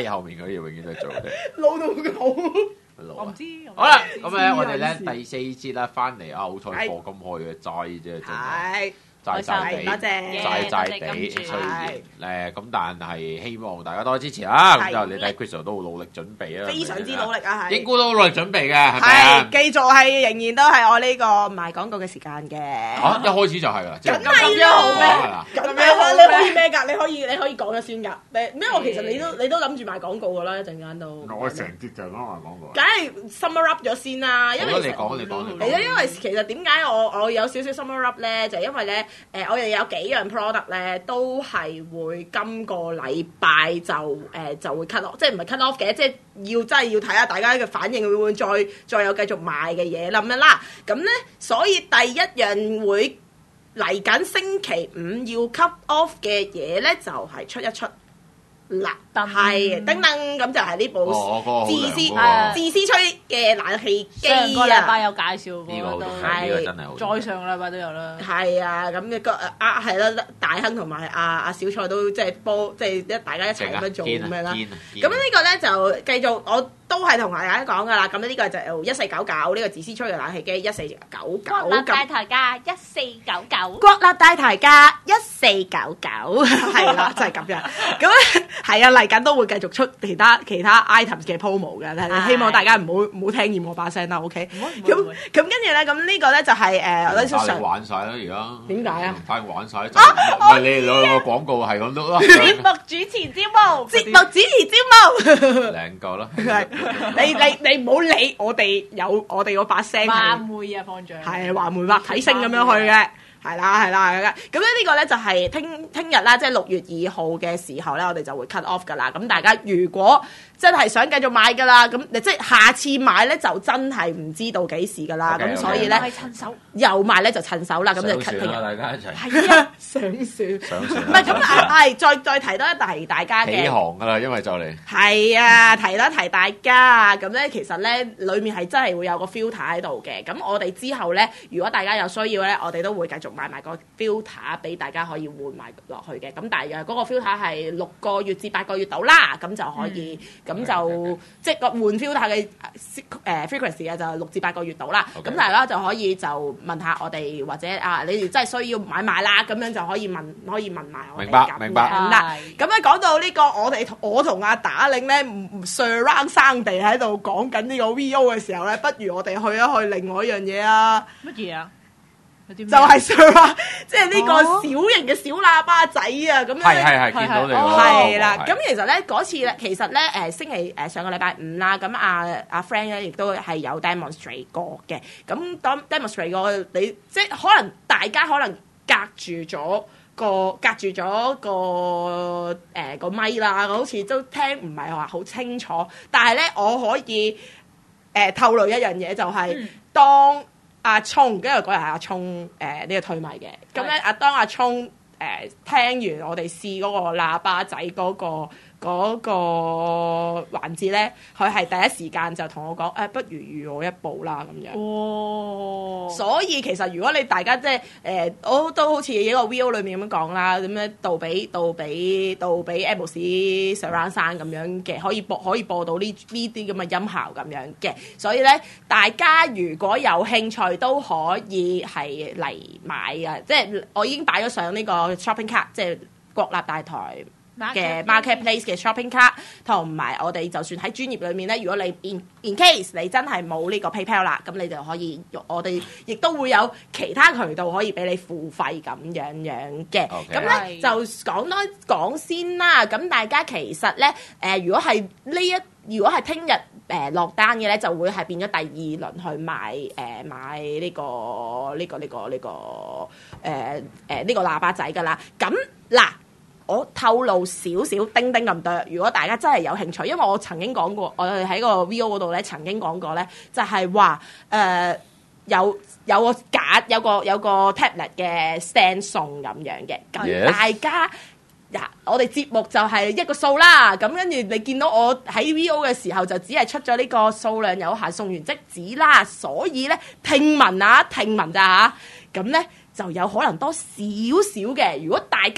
咪後面嗰啲永遠都係做嘅。 老到好。 我唔知。 好啦，咁咧我哋咧第4節啦，翻嚟啊，好彩課金開嘅齋啫，真係。 係， 齋多謝， 地，雖然咁，但係希望大家多支持啦。咁就你睇 Crystal 都好努力準備啊， 非常之努力啊，係。 應該都好努力準備嘅，係咪啊？ 繼續係仍然都係我呢個賣廣告嘅時間嘅。 一開始就係啦， 咁樣好咩？咁樣啦，你可以咩㗎？你可以講咗先㗎。咩？我其實你都諗住賣廣告㗎啦，一陣間都。 我成節就講賣廣告。 梗係 summer up 咗先啦，因為你講。 因為其實點解我有少少 summer up 咧，就係因為咧我哋有幾樣 product 咧都係會今個禮拜就會 cut off，即係唔係 cut off 嘅，即係真係要睇下大家嘅反應會唔會再有繼續賣嘅嘢咁樣啦。咁咧，所以第一樣會嚟緊星期五要 cut off 嘅嘢咧，就係出一出。嗱，係噔噔咁就係呢部自私吹嘅冷氣機啊！ 上個禮拜有介紹過， 呢個真係好。 再上個禮拜都有啦。 係啊，咁嘅係啦，大亨同埋阿小蔡都即係大家一齊咁樣做咁樣啦。咁呢個咧就繼續我。都係同大家講㗎啦，咁呢個就1499呢個自私吹嘅冷氣機1499。 國立大台價1499。 國立大台價1499，係啦，就係咁樣。咁係啊，嚟緊都會繼續出其他 items 嘅 promo 嘅，希望大家唔好聽厭我把聲啦 ，OK？ 咁跟住咧，咁呢個咧就係我哋玩晒啦，而家點解啊？ 快玩晒就唔係你哋兩個廣告係咁都啦。 節目主持招募， 兩個啦。 你唔好理我哋有我哋嗰把聲話梅啊，放獎係話梅話睇星咁樣去嘅，係啦。咁咧呢個咧就係聽日啦，即係6月2號嘅時候咧，我哋就會 cut off 噶啦。咁大家如果真係想繼續買噶啦，咁即係下次買咧就真係唔知道幾時噶啦。咁所以咧又買咧就趁手啦。咁就 cut 聽日大家一齊係啊，上船唔係咁係再提多一提大家嘅起航噶啦，因為就嚟係啊，提多提大家咁咧，其實咧裡面係真係會有個 filter 喺度嘅。咁我哋之後咧，如果大家有需要咧，我哋都會繼續買埋個 filter 俾大家可以換埋落去嘅。咁大約嗰個 filter 係6個月至8個月到啦，咁就可以。咁就即係個換 filter 嘅frequency 啊，就6至8個月到啦。咁大家就可以就問下我哋，或者你哋真係需要買賣啦，咁樣就可以問埋我哋。 明白啦。咁咧講到呢個，我同阿打領咧surround 生地喺度講緊呢個 VO 嘅時候咧，不如我哋去一去另外一樣嘢啊！ 乜嘢啊？ 就係 surround， 即係呢個小型嘅小喇叭仔啊！咁樣係見到你係啦。咁其實咧嗰次咧，其實咧星期上個禮拜5啦，咁阿 Frank 咧亦都係有 demonstrate 過嘅。咁當 demonstrate 過你，即係可能大家可能隔住咗個咪啦，好似都聽唔係話好清楚。但係咧，我可以透露一樣嘢，就係當阿聰，跟住嗰日係阿聰呢個推咪嘅。咁咧當阿聰聽完我哋試嗰個喇叭仔嗰個環節咧，佢係第一時間就同我講不如預我一步啦咁樣。 哦， 所以其實如果你大家即係我都好似一個 VO 裏面咁樣講啦，咁樣杜比 Atmos surround sound 咁樣嘅，可以播到呢啲咁嘅音效咁樣嘅。所以咧，大家如果有興趣都可以係嚟買啊！即係我已經擺咗上呢個 shopping cart， 即係國立大台嘅 marketplace 嘅 shopping cart， 同埋我哋就算喺專業裏面咧，如果你 in case 你真係冇呢個 PayPal 啦，咁你就可以我哋亦都會有其他渠道可以俾你付費咁樣嘅。咁咧就講先啦。咁大家其實咧如果係聽日落單嘅咧，就會係變咗第二輪去買呢個喇叭仔噶啦。咁嗱。我透露少少丁丁咁多，如果大家真係有興趣，因為我曾經講過，我哋喺個 VO 嗰度咧曾經講過咧，就係話有個架有個 tablet 嘅 stand 送咁樣嘅，咁大家我哋節目就係一個數啦，咁跟住你見到我喺 VO 嘅時候就只係出咗呢個數量有限，送完即止啦，所以咧聽聞咋嚇，咁咧就有可能多少少嘅。如果大家都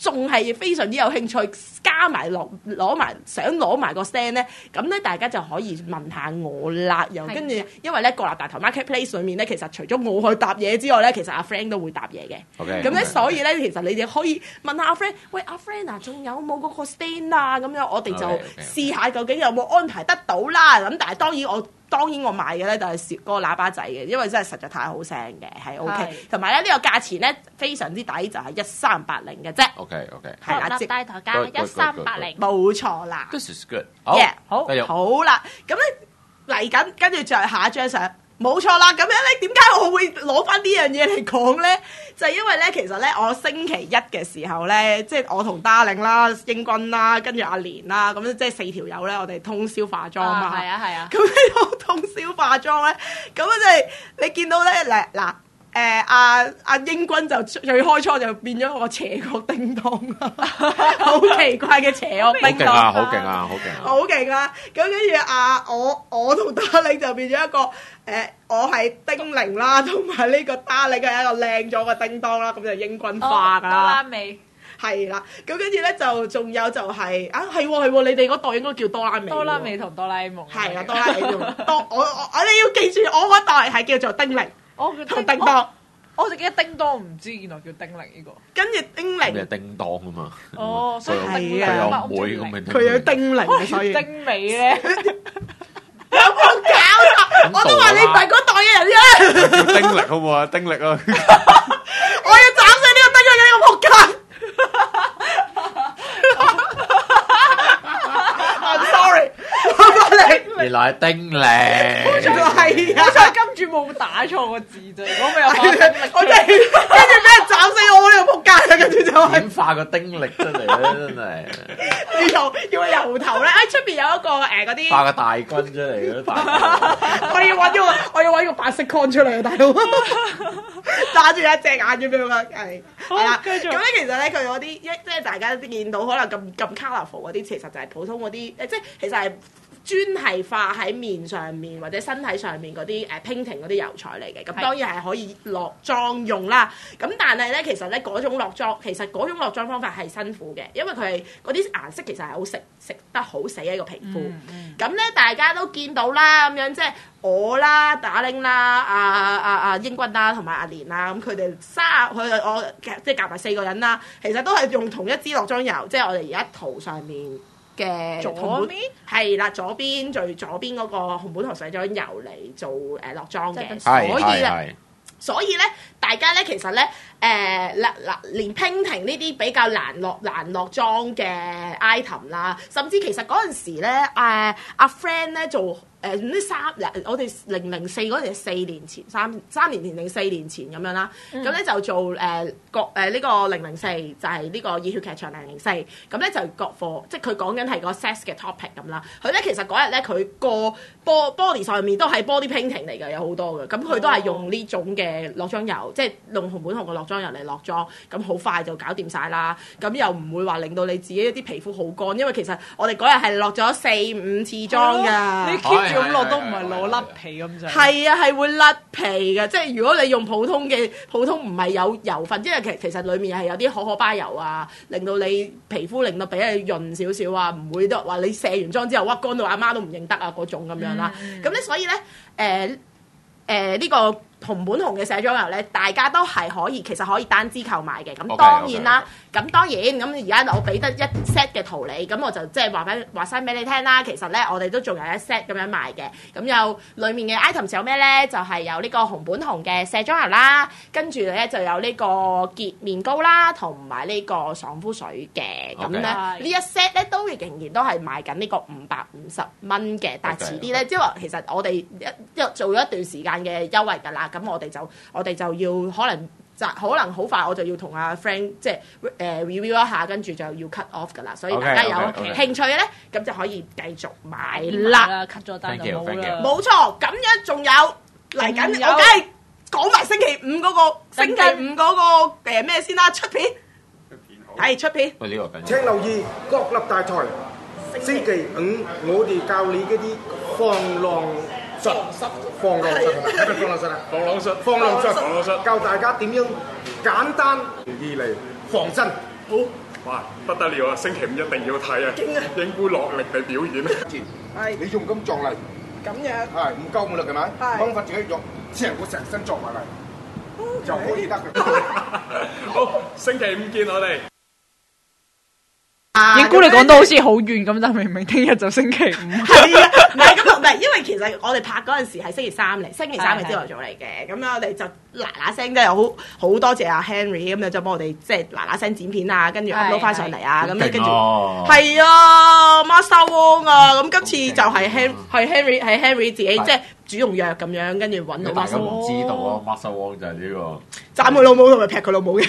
仲係非常之有興趣，加埋想攞埋個 stand 咧，咁咧大家就可以問下我啦。又跟住，因為咧國立大台 Marketplace 裏面咧，其實除咗我去搭嘢之外咧，其實阿 Frank 都會搭嘢嘅。咁咧，所以咧，其實你哋可以問下阿 Frank，喂阿 Frank 啊，仲有冇嗰個 stand 啊？咁樣我哋就試下究竟有冇安排得到啦。咁但係當然我買嘅咧就係嗰個喇叭仔嘅，因為真係實在太好聲嘅，係 OK。同埋咧呢個價錢咧非常之抵，就係1380嘅啫。 OK， 係啦， 國立大台價1380， 冇錯啦。 This is good。 好啦，咁咧嚟緊，跟住再下一張相。冇錯啦，咁樣咧點解我會攞翻呢樣嘢嚟講咧？就係因為咧，其實咧我星期一嘅時候咧，即係我同 Darling 啦、英軍啦，跟住阿蓮啦，咁即係4條友咧，我哋通宵化妝嘛。 係啊。 咁呢個通宵化妝咧，咁啊即係你見到咧嗱。阿英軍就最開初就變咗個邪惡叮當啦，好奇怪嘅邪惡叮當， 好勁啊！ 好勁啊！咁跟住我同 Darling 就變咗一個我係叮鈴啦，同埋呢個 Darling 係一個靚咗嘅叮當啦，咁就英軍化㗎啦。 多拉美係啦，咁跟住咧就仲有就係係喎，你哋嗰代應該叫多拉美。多拉美同哆啦 A 夢。係啊，多拉美同我你要記住，我嗰代係叫做叮鈴。同叮當， 我淨記得叮當，唔知原來叫叮鈴呢個。 跟住叮鈴， 咩叮當啊嘛？ 哦，所以係啊，佢有妹咁樣， 佢有叮鈴，所以精美咧。 有冇搞錯？我都話你唔係嗰代嘅人啫。 叮鈴好唔好啊？叮力啊！ 我要斬死呢個叮鈴嘅呢個仆街。I'm sorry。 原來係叮鈴， 係啊！ 我跟住冇打錯個字啫，如果咪有打叮力， 我哋跟住俾人斬死我呢個仆街，跟住就點化個叮力出嚟咧？真係要由頭咧！出邊有一個嗰啲化個大軍出嚟大我要揾個白色 con 出嚟啊，大佬揸住一隻眼咁樣啊，係啦。咁咧其實咧佢嗰啲即係大家都見到可能咁 colourful 嗰啲，其實就係普通嗰啲即係其實係專係化喺面上面或者身體上面嗰啲painting 嗰啲油彩嚟嘅。咁當然係可以落妝用啦。咁但係咧其實咧嗰種落妝方法係辛苦嘅，因為佢係嗰啲顏色其實係好食得好死一個皮膚。咁咧大家都見到啦，咁樣即係我啦、Darling啦、阿英軍啦同埋阿蓮啦，咁佢哋我即係夾埋4個人啦，其實都係用同一支落妝油，即係我哋而家圖上面嘅左邊係啦，左邊最左邊嗰個紅本紅洗妝油嚟做落妝嘅，所以咧大家咧其實咧連 painting 呢啲比較難落妝嘅 item 啦，甚至其實嗰陣時咧阿 Friend 咧做唔知我哋004嗰陣係4年前3年前定4年前咁樣啦，咁咧就做呢個004就係呢個熱血劇場004，咁咧就各課即係佢講緊係個 sex 嘅 topic 咁啦。佢咧其實嗰日咧佢個 body 上面都係 body painting 嚟嘅，有好多嘅，咁佢都係用呢種嘅落妝油，即係用紅本紅嘅落妝油嚟落妝，咁好快就搞掂晒啦。咁又唔會話令到你自己一啲皮膚好乾，因為其實我哋嗰日係落咗4-5次妝㗎。 咁落都唔係攞甩皮咁就係啊，係會甩皮嘅。即係如果你用普通唔係有油分，即係其實裡面係有啲可可巴油啊，令到你皮膚令到比你潤少少啊，唔會得話你卸完妝之後屈乾到阿媽都唔認得啊嗰種咁樣啦。咁咧所以咧呢個紅本紅嘅卸妝油咧，大家都係其實可以單支購買嘅。咁當然啦，咁當然咁而家我俾得一 set 嘅圖你，咁我就即係話晒俾你聽啦。其實咧，我哋都仲有一 set 咁樣賣嘅。咁有裡面嘅 items 有咩咧？就係有呢個紅本紅嘅卸妝油啦，跟住咧就有呢個潔面膏啦，同埋呢個爽膚水嘅。咁咧呢一 set 咧都仍然都係賣緊呢個550蚊嘅。但係遲啲咧，即係話其實我哋一做咗一段時間嘅優惠㗎啦。咁我哋就要可能好快，我就要同阿 Frank 即係review 一下，跟住就要 cut off 㗎啦。所以大家有興趣嘅咧，咁就可以繼續買啦。 cut 咗單就冇啦。 冇錯，咁樣仲有嚟緊，我梗係講埋星期五嗰個咩先啦，出片係出片。 喂，呢個緊要。 請留意國立大台星期五，我哋教你嗰啲防狼術，教大家點樣簡單易嚟防身。好。 哇，不得了啊！星期五一定要睇啊！應姑落力地表演啊！ 係你用咁撞嚟， 咁樣， 係唔夠冇力係咪？ 係方法自己用，成身撞埋嚟，就可以得嘅。 好，星期五見我哋。 影姑你講到好似好遠咁，但明明聽日就星期五。 係啊，唔係咁唔係，因為其實我哋拍嗰陣時係星期三嚟，星期三係朝頭早嚟嘅，咁樣我哋就嗱聲，都有好多謝阿 Henry 咁樣就幫我哋即係嗱聲剪片啊，跟住 upload 翻上嚟啊，咁樣跟住係啊 Master Wong 啊，咁今次就係 Henry 自己即係煮用藥咁樣，跟住揾到大家 Master 唔 Wong。 知道啊，Master Wong 就係呢個斬佢老母同埋劈佢老母嘅，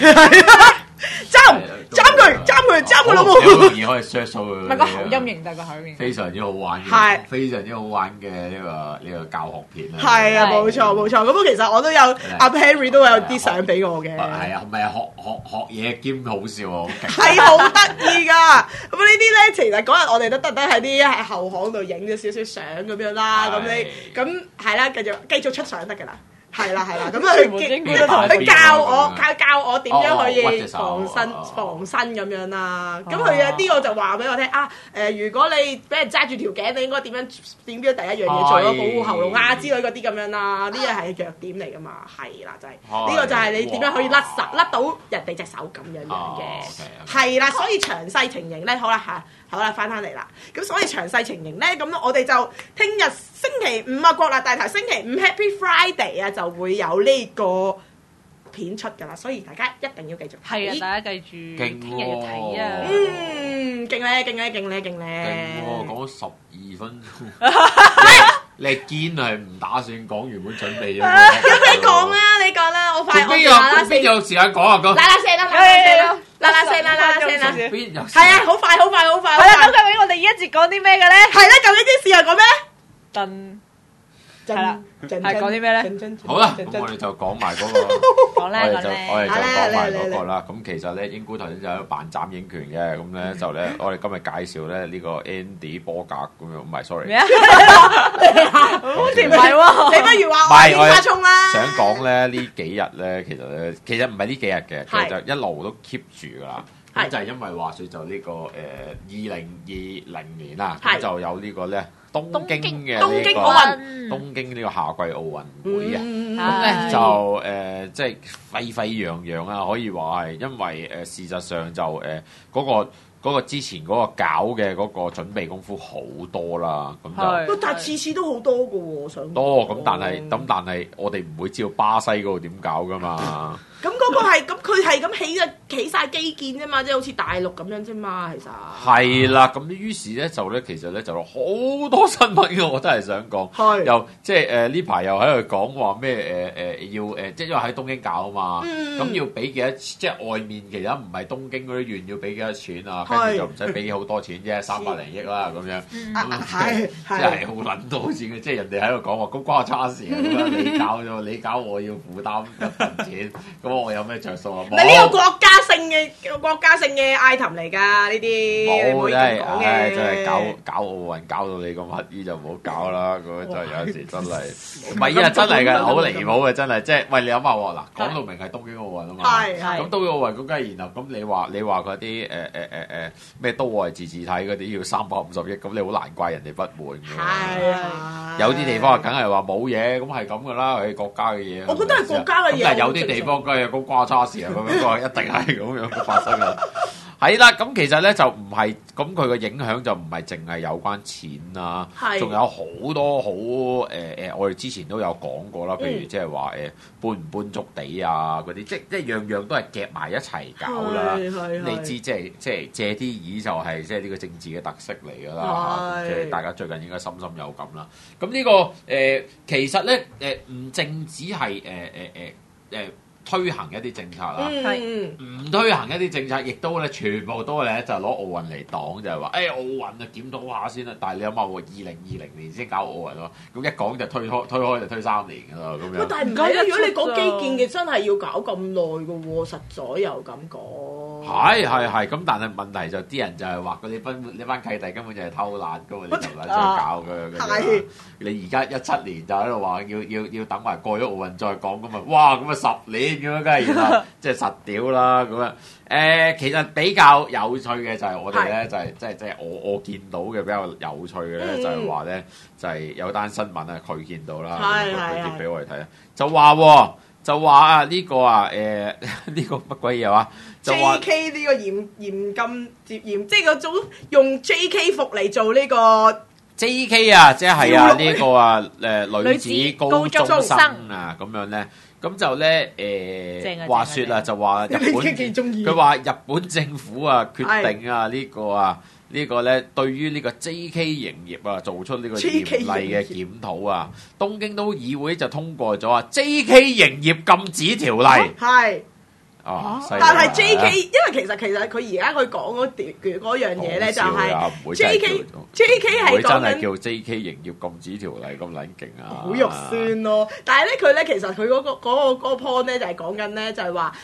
斬佢老母。 好容易可以 search 到佢。 唔係個口音認得個口音。 非常之好玩嘅， 係非常之好玩嘅呢個教學片啊！ 係啊，冇錯。咁其實我都有阿 Henry 都有啲相俾我嘅。 係啊，咪學嘢兼好笑啊，好勁！ 係好得意㗎。咁呢啲咧，其實嗰日我哋都特登喺啲後巷度影咗少少相咁樣啦。咁係啦，繼續出相得㗎啦。係啦，咁佢教我點樣可以防身咁樣啦。咁佢嘅呢個就話俾我聽啊，如果你俾人揸住條頸，你應該點樣第一樣嘢做咯，保護喉嚨啊之類嗰啲咁樣啦。呢個係弱點嚟㗎嘛，係啦，就係呢個就係你點樣可以甩到人哋隻手咁樣嘅，係啦。所以詳細情形咧，好啦，翻嚟啦。咁所以詳細情形咧，咁我哋就聽日星期五啊，國立大台星期五 Happy Friday 啊，就會有呢個片出㗎啦。所以大家一定要繼續睇。 係啊，大家記住，聽日要睇啊。 勁咧！ 講咗12分鐘。你堅係唔打算講原本準備咗？ 咁你講啦，我快我邊有時間講啊？講嗱聲啦！ 邊有？ 係啊，好快！ 係啦，咁究竟我哋呢一節講啲咩嘅咧？ 係啦，究竟啲事係講咩？ 係啦，係講啲咩咧？ 好啦，咁我哋就講埋嗰個，我哋就講埋嗰個啦。咁其實咧，英姑頭先就喺度扮斬影拳嘅，咁咧就咧，我哋今日介紹咧呢個 Andy 波格咁樣，唔係 sorry。 咩啊？好似唔係喎， 你不如話我煙花衝啦。 想講咧呢幾日咧，其實唔係呢幾日嘅，其實就一路都 keep 住㗎啦。咁就係因為話説就呢個2020年啦，咁就有呢個咧東京嘅東京奧運， 東京呢個夏季奧運會啊，咁咧就即係沸沸揚揚啊，可以話係因為事實上就嗰個之前嗰個搞嘅嗰個準備功夫好多啦，咁就但係次次都好多㗎喎，我想多咁，但係我哋唔會知道巴西嗰度點搞㗎嘛。 咁嗰個係咁，佢係咁起晒基建啫嘛，即係好似大陸咁樣啫嘛，其實係啦。咁於是咧就咧，其實咧就好多新聞嘅，我真係想講，又即係呢排又喺度講話咩要即係因為喺東京搞啊嘛，咁要俾幾多？即係外面其實唔係東京嗰啲縣要俾幾多錢啊？跟住就唔使俾好多錢啫，300零億啦咁樣。係即係好撚多錢嘅，即係人哋喺度講話咁關我叉事啊！你搞咗，你搞我要負擔一份錢，咁我有咩着數啊？ 唔係呢個國家性嘅 item 嚟㗎，呢啲冇真係搞奧運搞到你咁乞衣就唔好搞啦！咁就有時真係唔係啊，真係㗎，好離譜嘅真係，即係喂你諗下喎嗱，講到明係東京奧運啊嘛，咁東京奧運咁梗係然後咁你話嗰啲咩都係自體嗰啲要350億，咁你好難怪人哋不滿㗎。係啊，有啲地方梗係話冇嘢，咁係咁㗎啦，係國家嘅嘢。 我覺得係國家嘅嘢。 但係有啲地方梗係咁瓜叉事啊，咁樣一定係咁樣發生㗎。係啦，咁其實咧就唔係，咁佢個影響就唔係淨係有關錢啊，仲有好多好我哋之前都有講過啦，譬如即係話搬唔搬足地啊嗰啲，即係樣樣都係夾埋一齊搞啦。你知即係借啲意就係即係呢個政治嘅特色嚟㗎啦，即係大家最近應該深深有感啦。咁呢個其實咧唔淨止係推行一啲政策啦，唔推行一啲政策，亦都咧全部都咧就攞奧運嚟擋，就係話奧運啊檢討下先啦。但係你諗下喎，2020年先搞奧運咯，咁一講就推開就推3年㗎啦，咁樣。 但係唔係啊？如果你講基建嘅，真係要搞咁耐㗎喎，實在又咁講。 係，咁但係問題就啲人就係話嗰啲呢班契弟根本就係偷懶㗎嘛，你就唔係想搞㗎。你而家17年就喺度話要等埋過咗奧運再講㗎嘛，哇！咁啊10年咁樣，梗係然後即係實屌啦咁樣。其實比較有趣嘅就係我哋咧，就係即係我見到嘅比較有趣嘅咧，就係話咧，就係有單新聞啊，佢見到啦，佢貼俾我哋睇啊，就話啊呢個啊呢個乜鬼嘢話？就話 J.K. 呢個嚴禁即係嗰種用 J.K. 服嚟做呢個 J.K. 啊，即係啊呢個啊女子高中生啊咁樣咧，咁就咧話説啊，就話日本佢話日本政府啊決定啊呢個咧對於呢個 J.K. 營業啊做出呢個嚴厲嘅檢討啊，東京都議會就通過咗啊 J.K. 營業禁止條例。 係。但係 J.K. 因為其實佢而家佢講嗰樣嘢咧就係 J.K. 係講緊真係叫 J.K. 營業禁止條例咁撚勁啊！好肉酸咯，但係咧佢咧其實佢嗰個 point 咧就係講緊咧就係話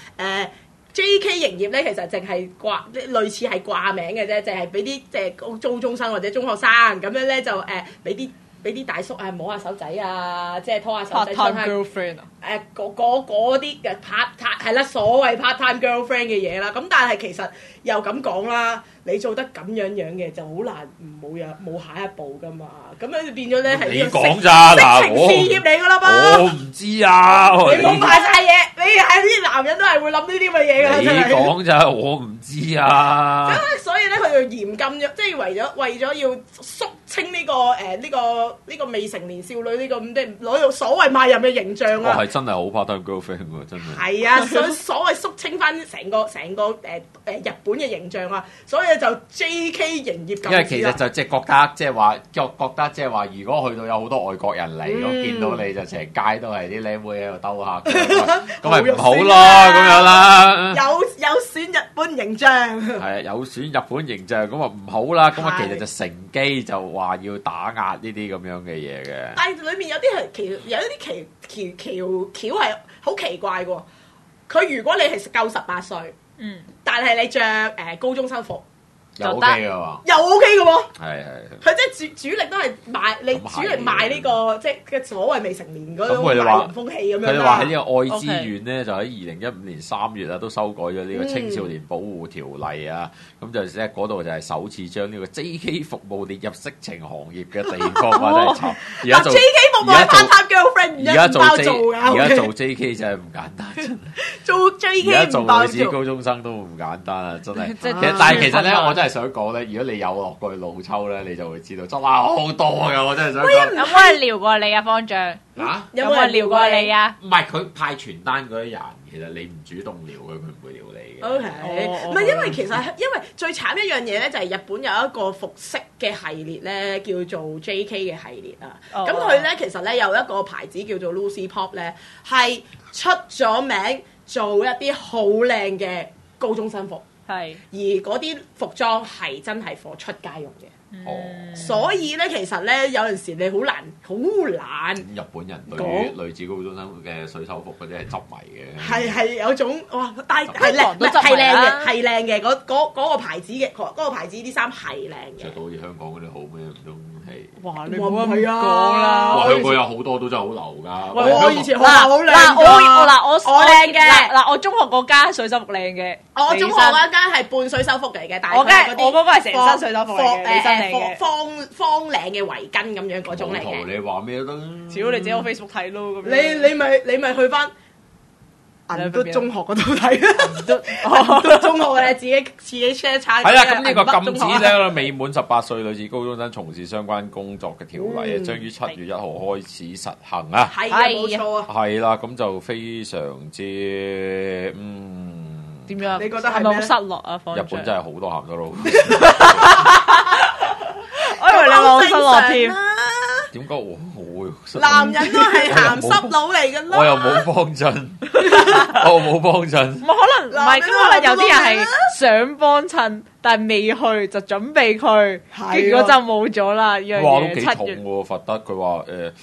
J.K. 營業咧其實淨係類似係掛名嘅啫，淨係俾啲即係高中生或者中學生咁樣咧就俾啲大叔啊摸下手仔啊，即係拖下手仔出去。part-time girlfriend 啊？嗰啲嘅 part-time 係啦，所謂 part-time girlfriend 嘅嘢啦。咁但係其實又咁講啦，你做得咁樣嘅就好難冇下一步噶嘛。咁樣就變咗咧係呢個色情事業嚟噶啦噃。我唔知啊，你冇賣晒嘢，你係啲男人都係會諗呢啲咁嘅嘢㗎。你講咋？我唔知啊。所以咧佢就嚴禁咗，即係為咗要肅清呢個未成年少女呢個咁即係攞到所謂賣淫嘅形象啊！係真係好 part-time girlfriend 喎，真係。係啊，所謂肅清翻成個日本嘅形象啊，所以就 J.K. 營業禁止。因為其實就即係覺得即係話，如果去到有好多外國人嚟，咁見到你就成街都係啲靚妹喺度兜下，咁咪唔好咯，咁樣啦。有損日本形象。係啊，有損日本形象，咁啊唔好啦，咁啊其實就乘機就話要打壓呢啲咁樣嘅嘢嘅。但係裏面有啲橋係好奇怪嘅。佢如果你係夠18歲，但係你着高中生服又 OK 嘅喎，又 OK 嘅喎。係。佢即係主力都係賣呢個即係所謂未成年嗰種賣淫風氣咁樣啦。佢哋話喺呢個愛知縣咧，就喺2015年3月啊，都修改咗呢個青少年保護條例啊。咁就即係嗰度就係首次將呢個 J.K. 服務列入色情行業嘅地方啊！真係慘。而家做 J.K. 服務係 part-time girlfriend，而家做 J.K. 真係唔簡單，真係。做 J.K. 而家做女子高中生都唔簡單啊！真係。但係其實咧，我真係想講咧，如果你有落過去老抽咧，你就會知道真係好多㗎！我真係想講。有冇人撩過你啊，方丈？有冇人撩過你啊？唔係佢派傳單嗰啲人，其實你唔主動撩佢，佢唔會撩你嘅。O.K. 唔係因為因為最慘一樣嘢咧，就係日本有一個服飾嘅系列咧，叫做 J.K. 嘅系列啊。咁佢咧其實咧有一個牌子叫做 Lucy Pop 咧，係出咗名做一啲好靚嘅高中生服。係，而嗰啲服裝係真係貨出街用嘅。所以咧，其實咧有陣時你好難。日本人對於女子高中生嘅水手服嗰啲係執迷嘅。係有種哇，但係靚嘅，嗰個牌子嘅嗰個牌子啲衫係靚嘅。着到好似香港嗰啲好咩？唔通係？哇！你冇咁講啦。哇！香港有好多都真係好流㗎。我以前好靚㗎。我靚嘅。我中學嗰間水手服靚嘅。我中學嗰間係半水手服嚟嘅，但係我嗰個係成身水手服嚟嘅，方領嘅圍巾咁樣嗰種嚟嘅。你話咩都得？只要你自己喺 Facebook 睇咯咁樣。你咪去翻銀都中學嗰度睇，銀都中學嘅自己 share 查。係啦，咁呢個禁止咧未滿18歲女子高中生從事相關工作嘅條例啊，將於7月1號開始實行啊。係冇錯啊。係啦，咁就非常之點樣？你覺得係咪好失落啊？日本真係好多鹹濕佬，我以為你話好失落添。點解我會？男人都係鹹濕佬嚟㗎啦。我又冇幫襯，我冇幫襯。唔可能，唔係，可能有啲人係想幫襯，但係未去就準備去，結果就冇咗啦。樣嘢。哇，都幾痛喎！罰得佢話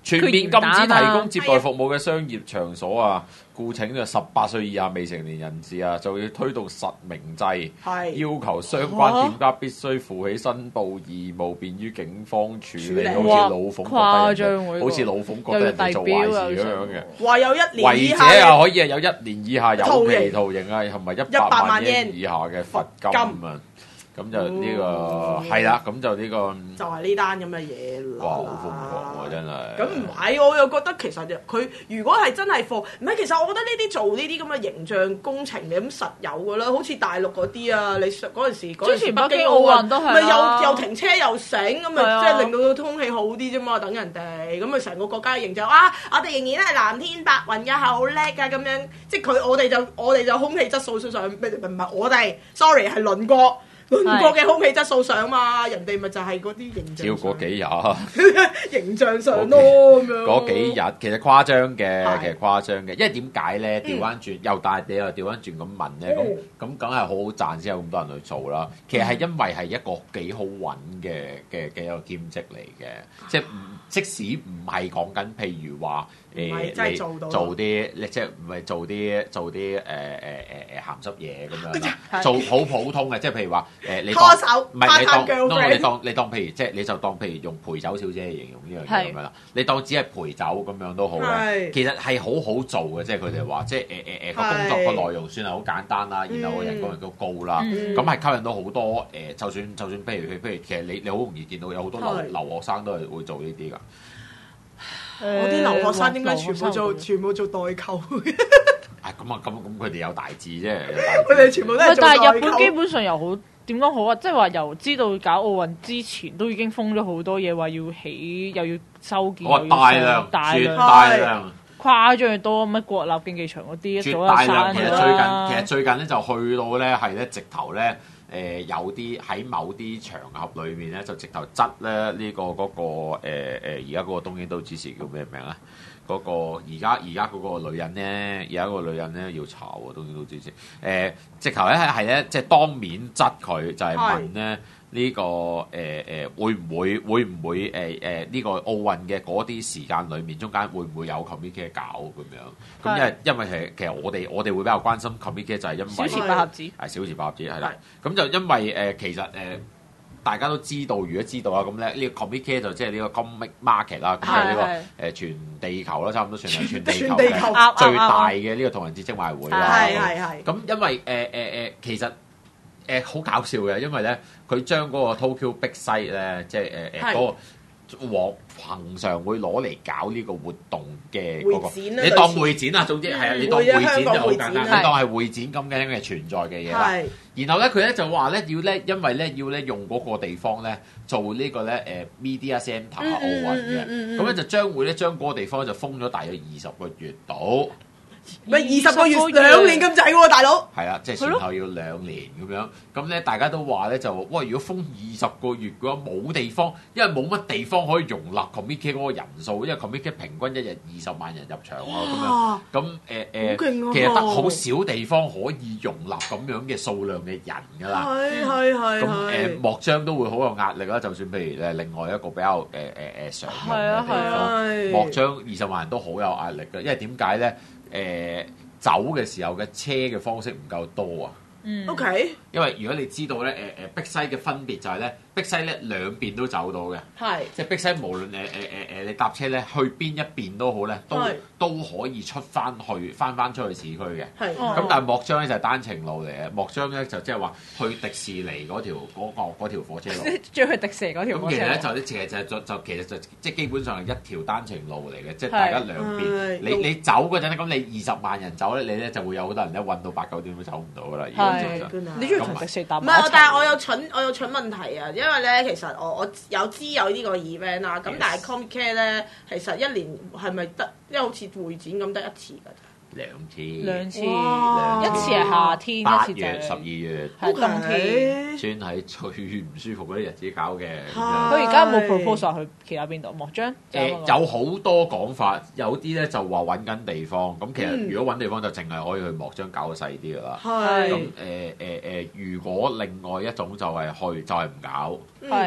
全面禁止提供接待服務嘅商業場所啊，僱請就18歲以下未成年人士啊，就要推動實名制，要求相關店家必須負起申報義務，便於警方處理。好似老馮覺得人哋做壞事咁樣嘅。 話有1年以下， 違者啊可以係有1年以下有期徒刑啊，同埋100萬yen以下嘅罰金啊。咁就呢個係啦，咁就呢個就係呢單咁嘅嘢啦。 哇！好瘋狂喎，真係。 咁唔係，我又覺得其實佢如果係真係放，唔係其實我覺得呢啲做呢啲咁嘅形象工程嘅咁實有㗎啦，好似大陸嗰啲啊，你嗰陣時之前北京奧運都係咪又停車又醒咁咪即係令到個空氣好啲啫嘛，等人哋咁咪成個國家嘅形象啊！我哋仍然係藍天白雲嘅好叻㗎咁樣，即係我哋就空氣質素上唔係我哋 ，sorry 係鄰國。鄰國嘅空氣質素上嘛，人哋咪就係嗰啲形象。 照嗰幾日， 形象上咯咁樣。 嗰幾日其實誇張嘅，其實誇張嘅，因為點解咧？調翻轉又大你又調翻轉咁問咧，咁梗係好好賺先有咁多人去做啦。其實係因為係一個幾好揾嘅一個兼職嚟嘅，即使唔係講緊譬如話你做啲，即係唔係做啲鹹濕嘢咁樣啦，做好普通嘅，即係譬如話你拖手， 唔係你當譬如即係你就當譬如用陪酒小姐嚟形容呢樣嘢咁樣啦，你當只係陪酒咁樣都好咧，其實係好好做嘅，即係佢哋話即係個工作個內容算係好簡單啦，然後個人工亦都高啦，咁係吸引到好多就算譬如其實你好容易見到有好多留學生都係會做呢啲㗎。 我啲留學生點解全部做代購？ 咁佢哋有大志啫， 佢哋全部都係做代購。 但係日本基本上又好點講好啊？即係話由知道搞奧運之前都已經封咗好多嘢，話要起又要修建， 大量誇張多乜國立競技場嗰啲， 絕大量。其實最近咧就去到咧係咧直頭咧。有啲喺某啲場合裏面咧，就直頭質咧呢個嗰個而家嗰個東京都知事叫咩名啊？嗰個而家嗰個女人咧，而家個女人咧要查喎，東京都知事直頭咧係咧即係當面質佢，就係問咧呢個會唔會呢個奧運嘅嗰啲時間裏面中間會唔會有 committee 搞咁樣？咁因為其實我哋會比較關心 committee 就係因為小池百合子係小池百合子係啦，咁就因為其實大家都知道，如果知道啊，咁咧呢個 Comic 就即係呢個 Comic Market 啦，咁係呢個全地球啦，差唔多算係全地球最大嘅呢個同人節職賣會啦。係。咁因為其實好搞笑嘅，因為咧佢將嗰個 Tokyo Big Sight 咧，即係嗰個恆常會攞嚟搞呢個活動嘅嗰個，你當會展啊，總之係啊，你當會展就好簡單，你當係會展咁嘅存在嘅嘢啦。然後咧佢咧就話咧要咧，因為咧要咧用嗰個地方咧做呢個咧Media Centre 奧運嘅，咁咧就將會咧將嗰個地方就封咗大約20個月度。 咪20個月2年咁滯喎，大佬。係啊，即係前後要2年咁樣。咁咧大家都話咧就話，喂，如果封20個月嘅話，冇地方，因為冇乜地方可以容納 committee 嗰個人數，因為 committee 平均一日20萬人入場啊咁樣。咁其實得好少地方可以容納咁樣嘅數量嘅人㗎啦。 係。 咁莫章都會好有壓力啦。就算譬如另外一個比較常用嘅地方，莫章20萬人都好有壓力㗎，因為點解咧？走嘅時候嘅車嘅方式唔夠多啊。 OK。 因為如果你知道咧，碧西嘅分別就係咧，碧西咧兩邊都走到嘅。係。即係碧西無論你搭車咧去邊一邊都好咧，都可以翻出去市區嘅。係。咁但係莫章咧就係單程路嚟嘅，莫章咧就即係話去迪士尼嗰條火車路。 仲要去迪士尼嗰條火車路。咁其實咧其實就即係基本上係一條單程路嚟嘅，即係大家兩邊。你走嗰陣咧，咁你20萬人走咧，你咧就會有好多人咧運到8、9點都走唔到㗎啦。你中意同迪士尼搭？ 唔係，但係我有蠢問題啊！因為咧，其實我有呢個 event 啦，咁但係 Comic 咧，其實一年係咪得？因為好似會展咁得一次㗎咋。 兩次， 一次係夏天 ，8月、12月， 係冬天， 專喺最唔舒服嗰啲日子搞嘅。 佢而家冇 proposal 去其他邊度？莫章有好多講法，有啲咧就話揾緊地方。咁其實如果揾地方就淨係可以去莫章搞細啲㗎啦。咁如果另外一種就係去就係唔搞。咁唔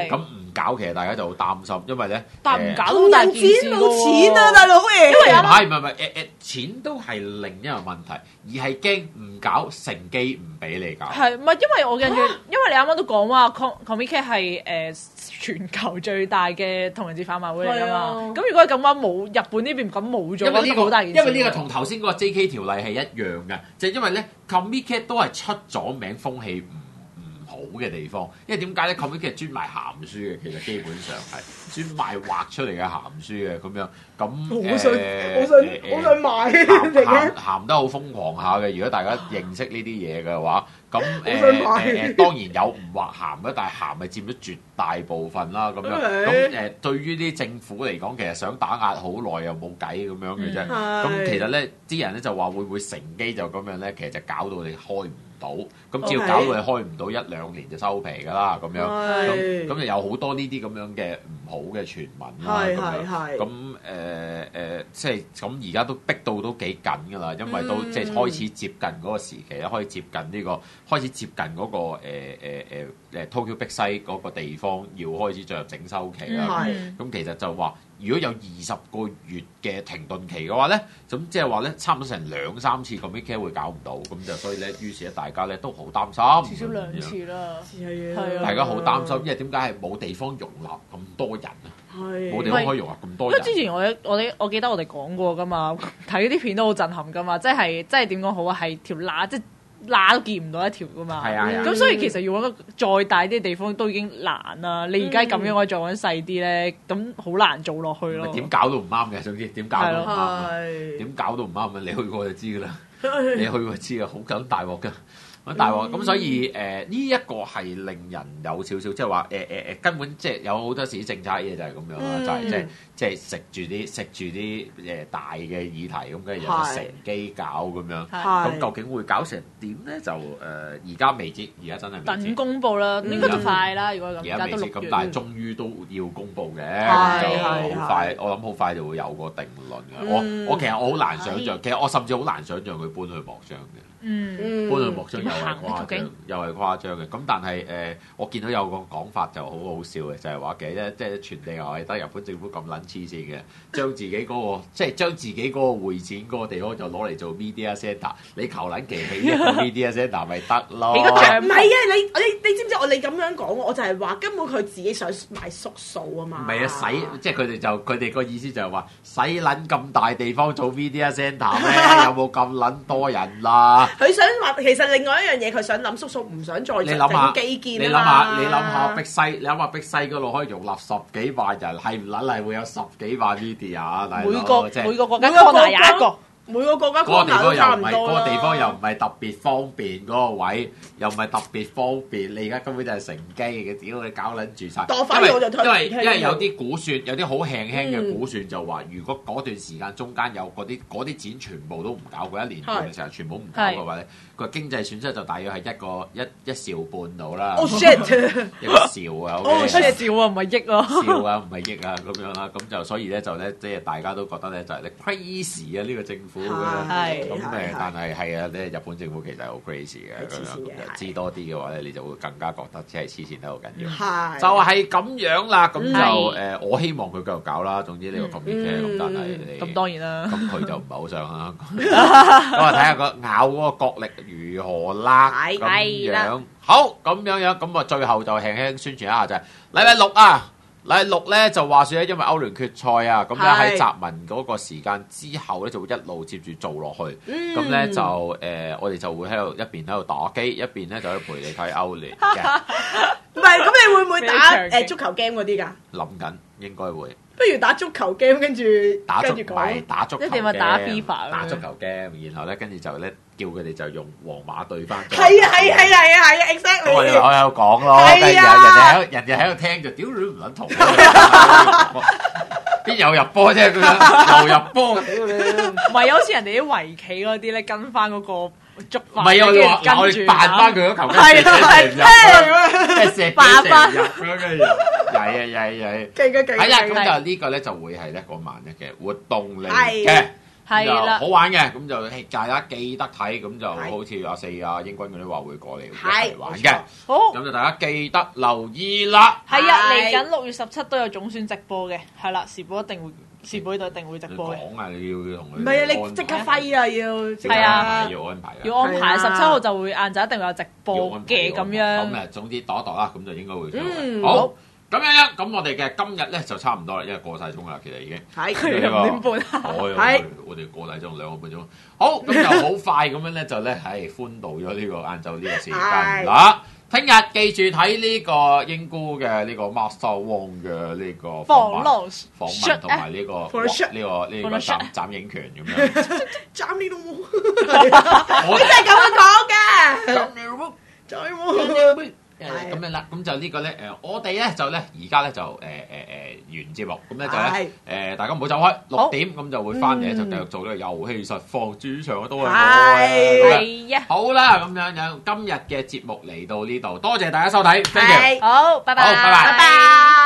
搞，其實大家就好擔心，因為咧， 但唔搞都大件事冇錢啊，大佬嘢。 因為唔係錢都係另一個問題，而係驚唔搞乘機唔俾你搞。 係唔係因為我印象，因為你啱啱都講話 Comic-Con 係全球最大嘅同人誌販賣會嚟㗎嘛。咁如果係咁話冇日本呢邊咁冇咗，因為好大件事。 因為呢個同頭先嗰個 JK 條例係一樣嘅，就係因為咧 Comic-Con 都係出咗名風氣唔好嘅地方，因為點解咧 Comic-Con 係專賣鹹書嘅，其實基本上係專賣畫出嚟嘅鹹書嘅咁樣。咁好想買鹹得好瘋狂下嘅。如果大家認識呢啲嘢嘅話，咁當然有唔畫鹹嘅，但係鹹係佔咗絕大部分啦。咁樣咁對於啲政府嚟講，其實想打壓好耐又冇計咁樣嘅啫。咁其實咧，啲人咧就話會唔會乘機就咁樣咧，其實就搞到你開唔到。咁只要搞到你開唔到1-2年就收皮㗎啦。咁樣咁就有好多呢啲咁樣嘅唔好嘅傳聞啦。咁即係咁而家都逼到都幾緊㗎啦，因為都即係開始接近嗰個時期啦，開始接近呢個開始接近嗰個Tokyo Big Sight 嗰個地方要開始進入整修期啦。咁其實就話，如果有20個月嘅停頓期嘅話咧，咁即係話咧，差唔多成2-3次Comic-Con會搞唔到，咁就所以咧，於是咧大家咧都好擔心。 至少2次啦， 係啊， 大家好擔心，因為點解係冇地方容納咁多人啊？冇地方可以容納咁多人。 因為之前我記得我哋講過噶嘛，睇啲片都好震撼噶嘛，即係點講好啊？係條罅即係罅都見唔到一條噶嘛。咁所以其實要揾個再大啲嘅地方都已經難啦。你而家咁樣可以再揾細啲咧，咁好難做落去咯。 點搞都唔啱嘅，總之點搞都唔啱。點搞都唔啱啊！你去過就知㗎啦，你去過就知啊，好緊大鑊㗎。大鑊咁，所以呢一個係令人有少少，即係話根本即係有好多時政策嘢就係咁樣啦，就係即係食住啲大嘅議題咁，跟住就乘機搞咁樣。咁究竟會搞成點咧？就而家未知，而家真係未知。 等公佈啦，應該就快啦。如果咁， 而家未知咁，但係終於都要公佈嘅，就好快。我諗好快就會有個定論嘅。我其實我好難想像，其實我甚至好難想像佢搬去幕張嘅。搬去幕張又係誇張嘅，咁但係我見到有個講法就好好笑嘅，就係話嘅即係全地球係得日本政府咁撚黐線嘅，將自己嗰個會展嗰個地方就攞嚟做 media centre， 你求撚其起一個 media centre 咪得咯？ 唔係啊，你知唔知我你咁樣講，我就係話根本佢自己想賣縮數啊嘛。 唔係啊，即係佢哋個意思就係話使撚咁大地方做 media centre 咩？有冇咁撚多人啦？ 佢想話其實另外一樣嘢，佢想諗縮數，唔想再整基建你諗下碧西嗰度可以容納10幾萬人，係唔撚係會有10幾萬 media 啊？ 每個國家有一個。 每個國家嗰個地方又唔係， 嗰嗰個地方又唔係特別方便，嗰個位又唔係特別方便。你而家根本就係乘機嘅，屌你搞撚住晒。因為有啲估算，有啲好輕嘅估算就話，如果嗰段時間中間有嗰啲展全部都唔搞，嗰一年半嘅時候全部唔搞嘅話咧，個經濟損失就大約係一兆半到啦。 Oh shit！ 一個兆啊！ 哦，兆啊，唔係億咯。 兆啊，唔係億啊，咁樣啦，咁就所以咧就咧，即係大家都覺得咧就係你 crazy 啊呢個政府。咁但係係啊，日本政府其實係好 crazy 嘅咁樣，知多啲嘅話咧，你就會更加覺得即係黐線得好緊要。就係咁樣啦，咁就我希望佢繼續搞啦。總之呢個 Comic-Con 咁，但係你咁當然啦， 咁佢就唔係好想啦。咁啊，睇下個咬嗰個角力如何啦。咁樣好咁樣，咁啊最後就輕輕宣傳一下就係禮拜6啊。禮拜6咧就話説咧，因為歐聯決賽啊，咁咧喺集文嗰個時間之後咧，就會一路接住做落去。咁咧就我哋就會一邊喺度打機，一邊咧就去陪你睇歐聯嘅。 唔係，咁你會唔會打足球 game 嗰啲㗎？ 諗緊應該會。 不如打足球 game，跟住打足球 game，打足球 game，然後咧跟住就咧叫佢哋就用皇馬對翻。 係啊 ，exactly。 我有講咯，人哋喺度聽就屌你唔撚同，邊有入波啫？佢又入波，屌你！ 唔係好似人哋啲圍棋嗰啲咧，跟翻嗰個捉法， 唔係我哋扮翻佢嗰球，射扮翻入咁樣嘅， 勁。 係啦，咁就呢個咧就會係一個萬一嘅活動嚟嘅。 係啦， 好玩嘅，咁就大家記得睇，咁就好似阿四啊英軍嗰啲話會過嚟一齊玩嘅。 好， 咁就大家記得留意啦。 係啊，嚟緊6月17都有總選直播嘅，係啦，時報一定會。時報呢度一定會直播嘅。 講啊，你要同佢。 唔係啊，你即刻飛啊，要。 係啊， 要安排。 要安排17號就會晏晝一定會有直播嘅咁樣。 咁總之度一度啦，咁就應該會做嘅。好，咁樣咁我哋嘅今日咧就差唔多啦，因為過晒鐘啦，其實已經。 係 2點半。 係。我哋過晒鐘2個半鐘。好，咁就好快咁樣咧，就咧歡度咗呢個晏晝呢個時間啦。聽日記住睇呢個英姑嘅呢個 Master Wong 嘅呢個訪問同埋呢個斬影拳咁樣。 斬你都冇，我真係咁樣講嘅。斬你都冇，斬你冇。 咁樣啦，咁就呢個咧我哋咧就咧而家咧就完節目，咁咧就咧大家唔好走開，6點咁就會翻嚟就繼續做呢個遊戲實況，主場都係我係啊。 好啦，咁樣今日嘅節目嚟到呢度，多謝大家收睇，thank you。 好，拜拜。 好，拜拜。 拜拜。